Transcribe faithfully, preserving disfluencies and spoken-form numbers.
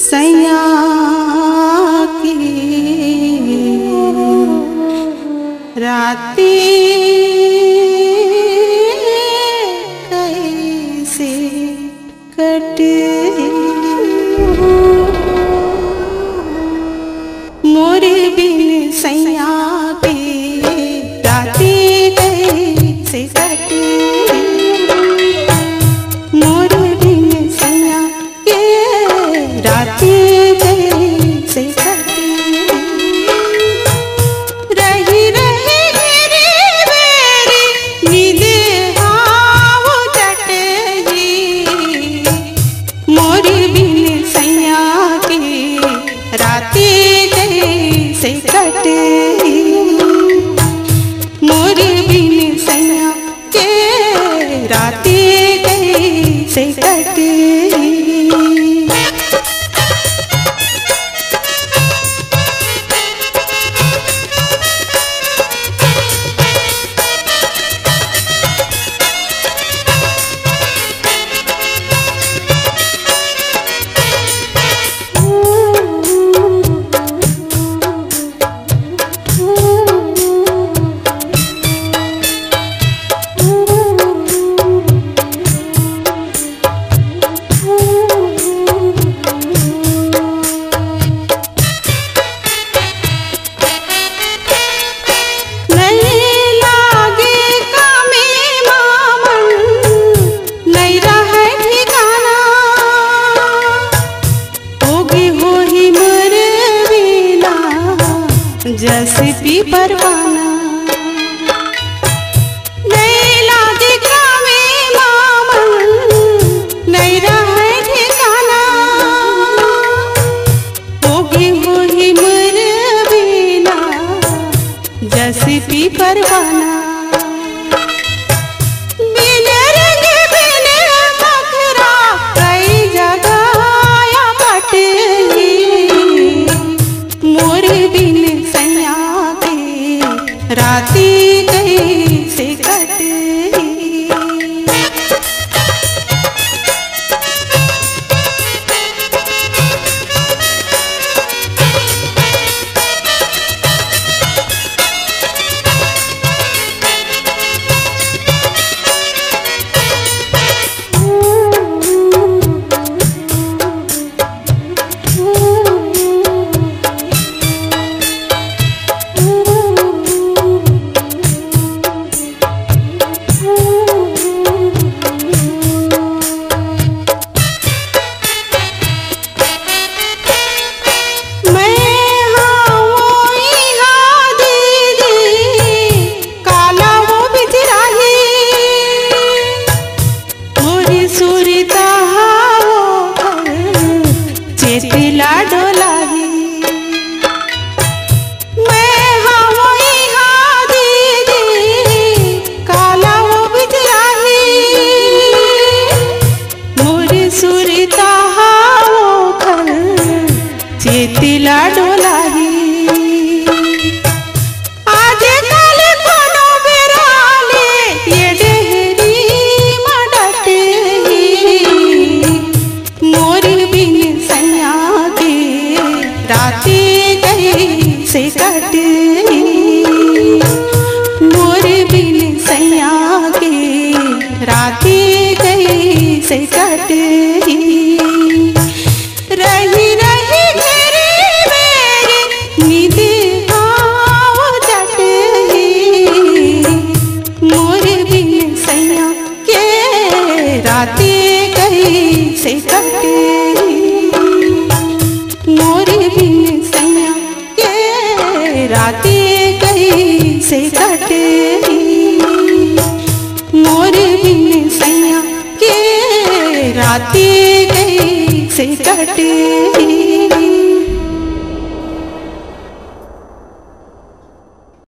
सैया की राती कैसे कटे मोरे बिन सैया की राती कैसे कटे मोरे बिन सैया के राती कैसे कटे रही रही गिरी बेरी नींद हाव चटही मोरे बिन सैया के राती कैसे कटे मोरे बिन सैया के राती कैसे कटे जैसे पी परवाना नहीं लागे कामे मामन नहीं रहे ठिकाना होगी होही मर बिना जैसे पी परवाना राती कैसे कटे चेतिला डोलाही मैं हाँ वही हाँ दीदी काला वो बिजराही मोरे सुरता हाँ वो खल चेतिला डोलाही राती कैसे कटे मोरे बिन सैया के राती कैसे कटे रही रही घेरी मेरी नींद हाव चटही मोरे बिन सैया के राती कैसे कटे मोरे बिन सैया के राती कैसे कटे मोरे बिन सैया के राती कैसे कटे।